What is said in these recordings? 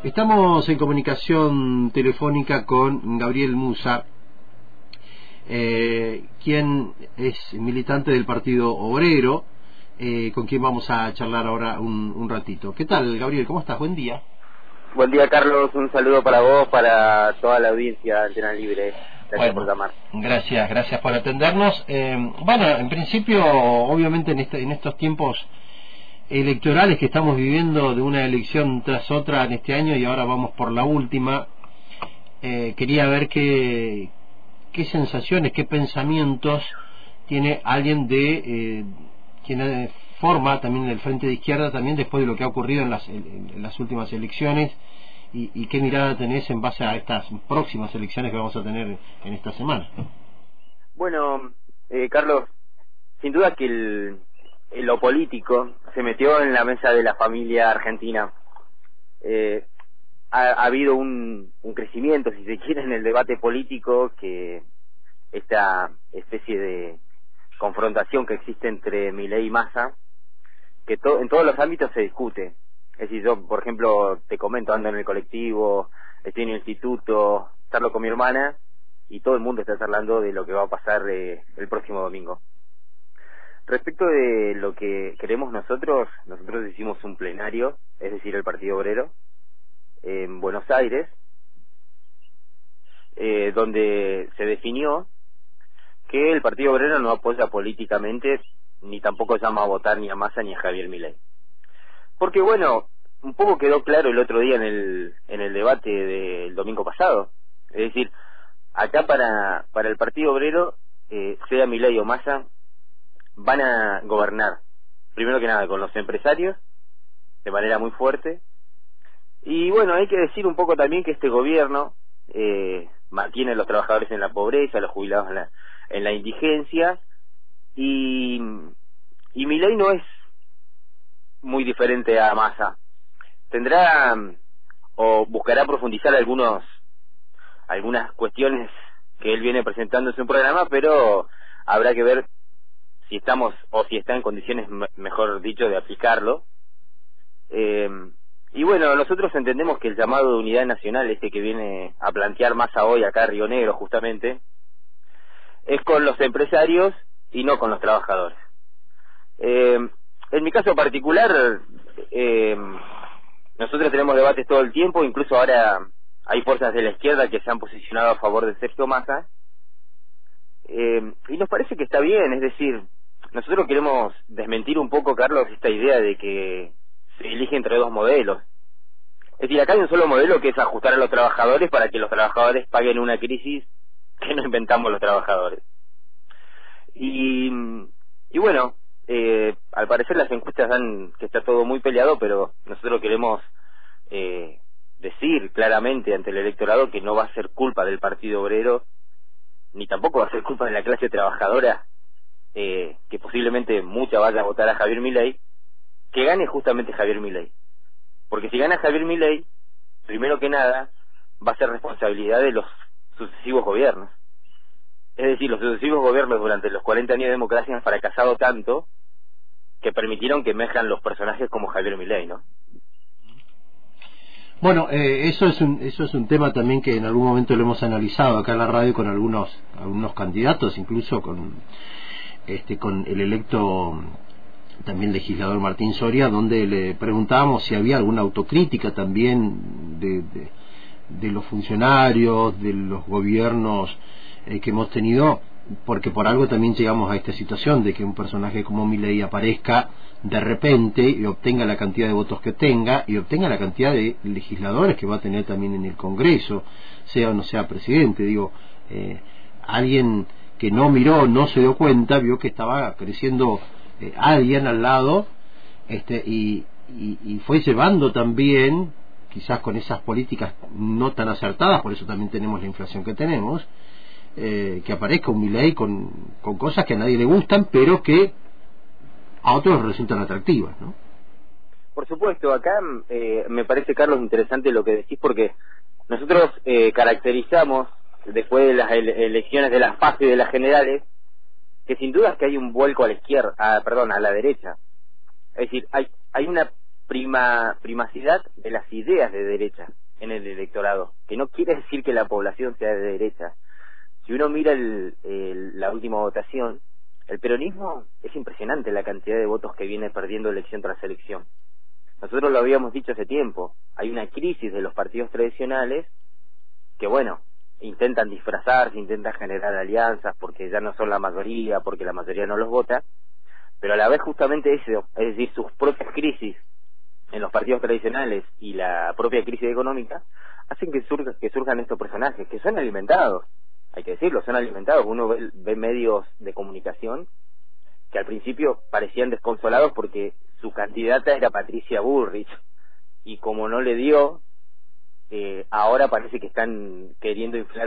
Estamos en comunicación telefónica con Gabriel Musa, quien es militante del Partido Obrero, con quien vamos a charlar ahora un ratito. ¿Qué tal, Gabriel? ¿Cómo estás? Buen día. Buen día, Carlos. Un saludo para vos, para toda la audiencia de Antena Libre. Gracias por llamar. Gracias por atendernos. Bueno, en principio, obviamente en estos tiempos electorales que estamos viviendo, de una elección tras otra en este año y ahora vamos por la última, quería ver qué sensaciones, qué pensamientos tiene alguien de quien forma también el Frente de Izquierda, también después de lo que ha ocurrido en las últimas elecciones, y qué mirada tenés en base a estas próximas elecciones que vamos a tener en esta semana. Bueno, Carlos, sin duda que lo político se metió en la mesa de la familia argentina. Ha habido un crecimiento, si se quiere, en el debate político, que esta especie de confrontación que existe entre Milei y Massa, que en todos los ámbitos se discute. Es decir, yo, por ejemplo, te comento, ando en el colectivo, estoy en el instituto, charlo con mi hermana, y todo el mundo está charlando de lo que va a pasar el próximo domingo. Respecto de lo que queremos nosotros hicimos un plenario, es decir, el Partido Obrero, en Buenos Aires, donde se definió que el Partido Obrero no apoya políticamente, ni tampoco llama a votar ni a Massa ni a Javier Milei. Porque bueno, un poco quedó claro el otro día en el debate del domingo pasado. Es decir, acá para el Partido Obrero, sea Milei o Massa, van a gobernar, primero que nada, con los empresarios, de manera muy fuerte. Y bueno, hay que decir un poco también que este gobierno mantiene a los trabajadores en la pobreza, a los jubilados en la indigencia, y Milei no es muy diferente a Massa. Tendrá o buscará profundizar algunas cuestiones que él viene presentando en su programa, pero habrá que ver si estamos o si está en condiciones, mejor dicho, de aplicarlo. Y bueno, nosotros entendemos que el llamado de unidad nacional, que viene a plantear Massa hoy acá en Río Negro justamente, es con los empresarios y no con los trabajadores. En mi caso particular, nosotros tenemos debates todo el tiempo, incluso ahora hay fuerzas de la izquierda que se han posicionado a favor de Sergio Massa, y nos parece que está bien. Es decir, nosotros queremos desmentir un poco, Carlos, esta idea de que se elige entre dos modelos. Es decir, acá hay un solo modelo, que es ajustar a los trabajadores para que los trabajadores paguen una crisis que no inventamos los trabajadores. Y bueno, al parecer las encuestas dan que está todo muy peleado, pero nosotros queremos decir claramente ante el electorado que no va a ser culpa del Partido Obrero, ni tampoco va a ser culpa de la clase trabajadora, que posiblemente mucha vaya a votar a Javier Milei, que gane justamente Javier Milei. Porque si gana Javier Milei, primero que nada, va a ser responsabilidad de los sucesivos gobiernos. Es decir, los sucesivos gobiernos durante los 40 años de democracia han fracasado tanto que permitieron que emerjan los personajes como Javier Milei, ¿no? Bueno, eso es un tema también que en algún momento lo hemos analizado acá en la radio con algunos candidatos, incluso con el electo también legislador Martín Soria, donde le preguntábamos si había alguna autocrítica también de los funcionarios, de los gobiernos que hemos tenido, porque por algo también llegamos a esta situación de que un personaje como Milei aparezca de repente y obtenga la cantidad de votos que tenga y obtenga la cantidad de legisladores que va a tener también en el Congreso, sea o no sea presidente. Digo, alguien que no miró, no se dio cuenta, vio que estaba creciendo alguien al lado, y fue llevando también, quizás con esas políticas no tan acertadas, por eso también tenemos la inflación que tenemos, que aparezca un Milei con cosas que a nadie le gustan, pero que a otros resultan atractivas, ¿no? Por supuesto, acá me parece, Carlos, interesante lo que decís, porque nosotros caracterizamos, después de las elecciones de las PASO y de las generales, que sin duda es que hay un vuelco a la izquierda, a la derecha. Es decir, hay una primacidad de las ideas de derecha en el electorado, que no quiere decir que la población sea de derecha. Si uno mira la última votación, el peronismo es impresionante la cantidad de votos que viene perdiendo elección tras elección. Nosotros lo habíamos dicho hace tiempo, hay una crisis de los partidos tradicionales que, bueno, intentan disfrazarse, intentan generar alianzas porque ya no son la mayoría, porque la mayoría no los vota, pero a la vez justamente eso, es decir, sus propias crisis en los partidos tradicionales y la propia crisis económica hacen que surjan estos personajes que son alimentados, hay que decirlo, son alimentados. Uno ve medios de comunicación que al principio parecían desconsolados porque su candidata era Patricia Bullrich, y como no le dio, ahora parece que están queriendo inflar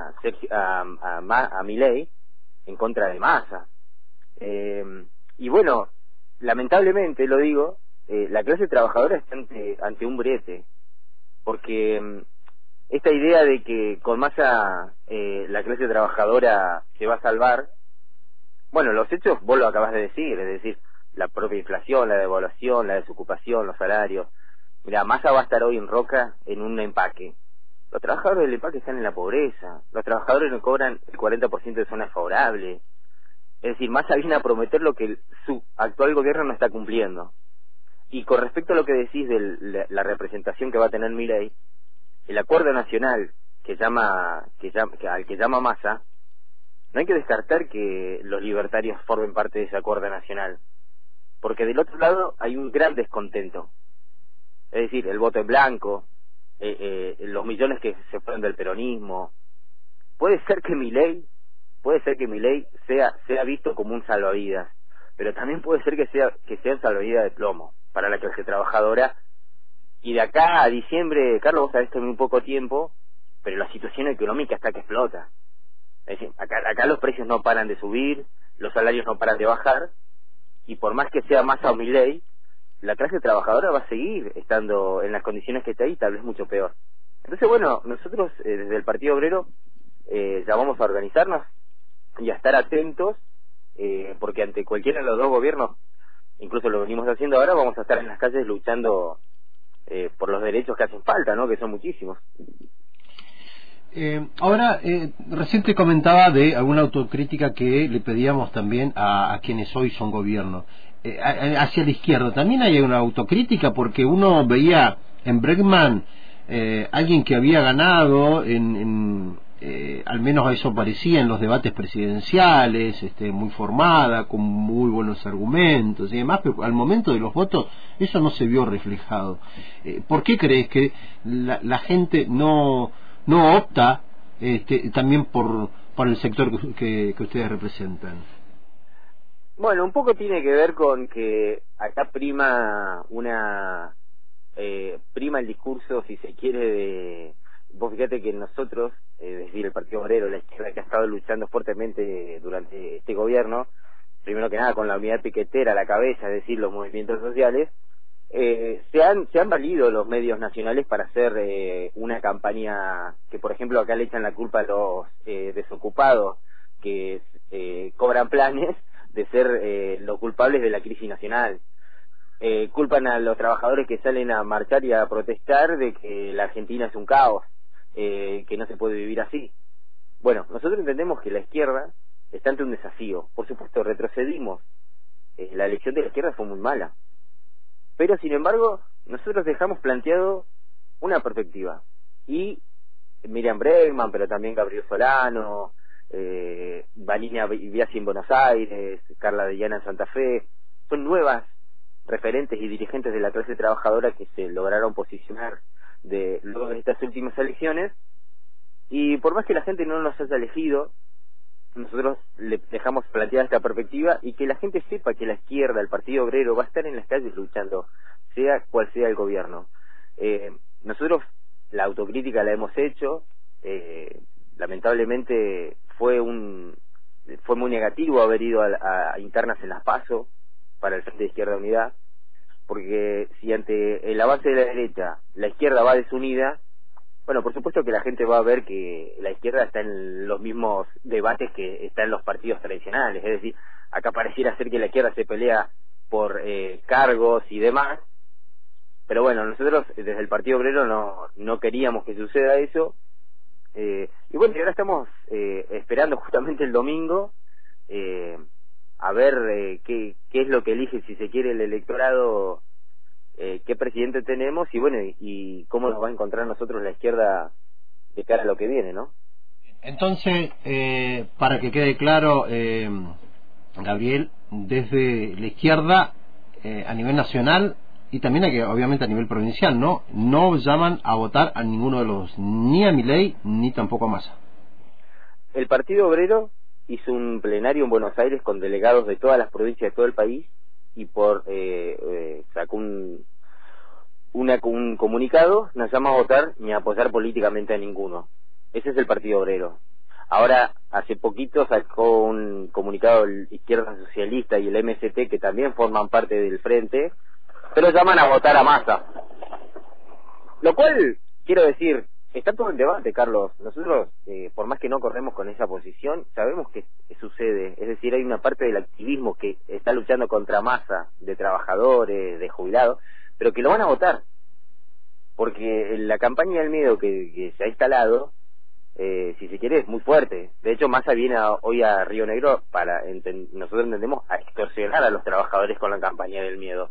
a Milei en contra de Massa. Y bueno, lamentablemente lo digo, la clase trabajadora está ante un brete, porque esta idea de que con Massa la clase trabajadora se va a salvar, bueno, los hechos vos lo acabas de decir, es decir, la propia inflación, la devaluación, la desocupación, los salarios. Mira, Massa va a estar hoy en Roca en un empaque. Los trabajadores del empaque están en la pobreza, los trabajadores no cobran el 40% de zona favorable. Es decir, Massa viene a prometer lo que su actual gobierno no está cumpliendo. Y con respecto a lo que decís de la representación que va a tener Milei, el acuerdo nacional al que llama Massa, no hay que descartar que los libertarios formen parte de ese acuerdo nacional, porque del otro lado hay un gran descontento, es decir, el voto en blanco, los millones que se fueron del peronismo. Puede ser que Milei sea visto como un salvavidas, pero también puede ser que sea un salvavidas de plomo para la clase trabajadora. Y de acá a diciembre, Carlos, vos sabés que en muy poco tiempo, pero la situación económica está que explota. Es decir, acá los precios no paran de subir, los salarios no paran de bajar, y por más que sea Massa o Milei, la clase trabajadora va a seguir estando en las condiciones que está ahí, tal vez mucho peor. Entonces, bueno, nosotros desde el Partido Obrero llamamos a organizarnos y a estar atentos, porque ante cualquiera de los dos gobiernos, incluso lo venimos haciendo ahora, vamos a estar en las calles luchando por los derechos que hacen falta, ¿no? Que son muchísimos. Ahora, recién te comentaba de alguna autocrítica que le pedíamos también a quienes hoy son gobierno. Hacia la izquierda también hay una autocrítica, porque uno veía en Bregman alguien que había ganado al menos eso parecía en los debates presidenciales, muy formada, con muy buenos argumentos y demás, pero al momento de los votos eso no se vio reflejado. ¿Por qué crees que la gente no opta también por el sector que ustedes representan? Bueno, un poco tiene que ver con que acá prima el discurso, si se quiere, vos fíjate que nosotros, es decir, el Partido Obrero, la izquierda que ha estado luchando fuertemente durante este gobierno, primero que nada con la unidad piquetera a la cabeza, es decir, los movimientos sociales, se han valido los medios nacionales para hacer una campaña que, por ejemplo, acá le echan la culpa a los desocupados que cobran planes de ser los culpables de la crisis nacional. Culpan a los trabajadores que salen a marchar y a protestar de que la Argentina es un caos, que no se puede vivir así. Bueno, nosotros entendemos que la izquierda está ante un desafío. Por supuesto, retrocedimos. La elección de la izquierda fue muy mala. Pero, sin embargo, nosotros dejamos planteado una perspectiva. Y Miriam Bregman, pero también Gabriel Solano, Vanina Biasi en Buenos Aires, Carla de Llana en Santa Fe, son nuevas referentes y dirigentes de la clase trabajadora que se lograron posicionar luego de estas últimas elecciones, y por más que la gente no nos haya elegido, nosotros le dejamos planteada esta perspectiva y que la gente sepa que la izquierda, el Partido Obrero, va a estar en las calles luchando, sea cual sea el gobierno. Nosotros la autocrítica la hemos hecho, lamentablemente fue muy negativo haber ido a internas en las PASO para el Frente de Izquierda Unidad, porque si ante el avance de la derecha la izquierda va desunida, bueno, por supuesto que la gente va a ver que la izquierda está en los mismos debates que está en los partidos tradicionales, es decir, acá pareciera ser que la izquierda se pelea por cargos y demás, pero bueno, nosotros desde el Partido Obrero no queríamos que suceda eso, y bueno, y ahora estamos esperando justamente el domingo a ver qué es lo que elige, si se quiere, el electorado, qué presidente tenemos, y bueno, y cómo nos va a encontrar nosotros la izquierda de cara a lo que viene, ¿no? Entonces, para que quede claro, Gabriel, desde la izquierda, a nivel nacional y también obviamente a nivel provincial, no llaman a votar a ninguno de los, ni a Milei ni tampoco a Massa. El Partido Obrero hizo un plenario en Buenos Aires con delegados de todas las provincias de todo el país y sacó un comunicado: no llama a votar ni a apoyar políticamente a ninguno. Ese es el Partido Obrero. Ahora, hace poquito sacó un comunicado el Izquierda Socialista y el MST, que también forman parte del frente, pero llaman a votar a Massa. Lo cual, quiero decir, está todo en debate, Carlos. Nosotros, por más que no corremos con esa posición, sabemos que sucede. Es decir, hay una parte del activismo que está luchando contra Massa, de trabajadores, de jubilados, pero que lo van a votar. Porque la campaña del miedo que se ha instalado, si se quiere, es muy fuerte. De hecho, Massa viene hoy a Río Negro nosotros entendemos, a extorsionar a los trabajadores con la campaña del miedo.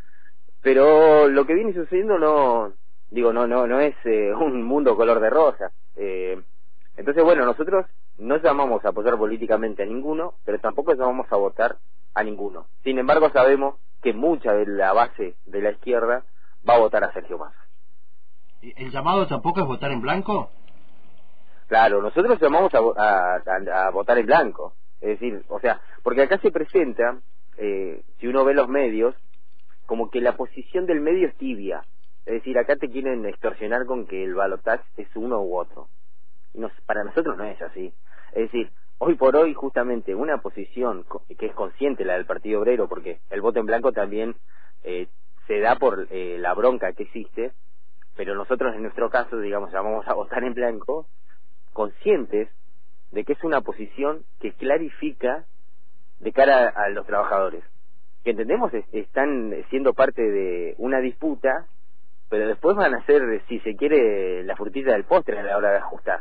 Pero lo que viene sucediendo no es un mundo color de rosa. Entonces, bueno, nosotros no llamamos a apoyar políticamente a ninguno, pero tampoco llamamos a votar a ninguno. Sin embargo, sabemos que mucha de la base de la izquierda va a votar a Sergio Massa. ¿El llamado tampoco es votar en blanco? Claro, nosotros llamamos a votar en blanco. Es decir, o sea, porque acá se presenta, si uno ve los medios, como que la posición del medio es tibia. Es decir, acá te quieren extorsionar con que el balotaje es uno u otro. Y para nosotros no es así. Es decir, hoy por hoy, justamente, una posición que es consciente, la del Partido Obrero, porque el voto en blanco también se da por la bronca que existe, pero nosotros en nuestro caso, digamos, llamamos a votar en blanco, conscientes de que es una posición que clarifica de cara a los trabajadores, que entendemos están siendo parte de una disputa, pero después van a ser, si se quiere, la frutilla del postre a la hora de ajustar.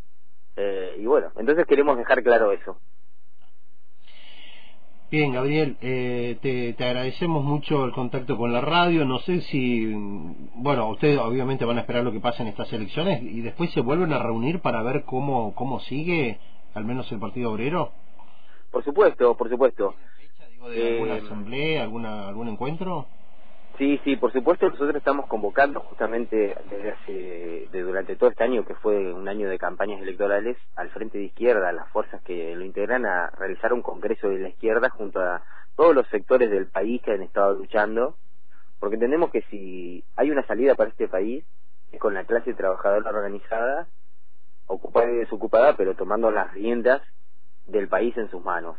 Y bueno, entonces queremos dejar claro eso. Bien, Gabriel, te agradecemos mucho el contacto con la radio. No sé si, bueno, ustedes obviamente van a esperar lo que pasa en estas elecciones y después se vuelven a reunir para ver cómo sigue, al menos el Partido Obrero. Por supuesto, por supuesto. ¿De alguna asamblea, algún encuentro? Sí, por supuesto. Nosotros estamos convocando justamente durante todo este año, que fue un año de campañas electorales, al Frente de Izquierda, a las fuerzas que lo integran, a realizar un congreso de la izquierda junto a todos los sectores del país que han estado luchando, porque entendemos que si hay una salida para este país es con la clase trabajadora organizada, ocupada y desocupada, pero tomando las riendas del país en sus manos.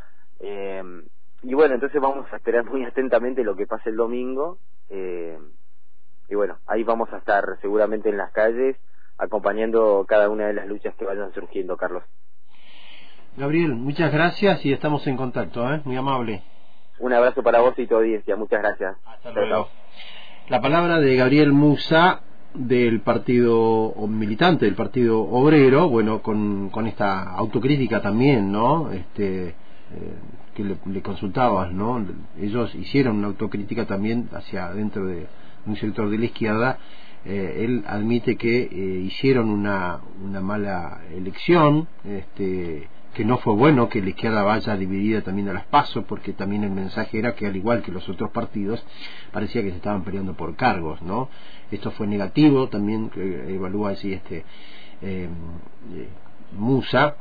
Y bueno, entonces vamos a esperar muy atentamente lo que pase el domingo, y bueno, ahí vamos a estar seguramente en las calles acompañando cada una de las luchas que vayan surgiendo, Carlos. Gabriel, muchas gracias y estamos en contacto, muy amable. Un abrazo para vos y tu audiencia, muchas gracias. Hasta luego. La palabra de Gabriel Musa, del partido militante del Partido Obrero, bueno, con esta autocrítica también, ¿no? Que le consultabas, ¿no? Ellos hicieron una autocrítica también hacia dentro de un sector de la izquierda. Él admite que hicieron una mala elección, que no fue bueno que la izquierda vaya dividida también a las PASO, porque también el mensaje era que, al igual que los otros partidos, parecía que se estaban peleando por cargos, ¿no? Esto fue negativo también, evalúa así Musa,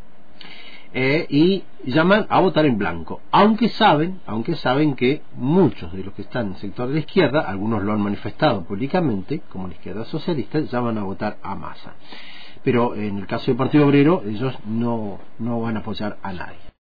y llaman a votar en blanco, aunque saben que muchos de los que están en el sector de la izquierda, algunos lo han manifestado públicamente, como la izquierda socialista, llaman a votar a Massa. Pero en el caso del Partido Obrero, ellos no van a apoyar a nadie.